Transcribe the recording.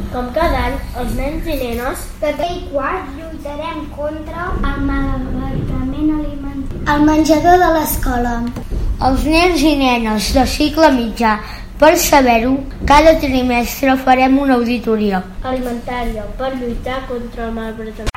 Com cada any, els nens i nenes de 3 i quart lluitarem contra el malbaratament alimentari al menjador de l'escola. Els nens i nenes de cicle mitjà, per saber-ho, cada trimestre farem una auditoria alimentària per lluitar contra el malbaratament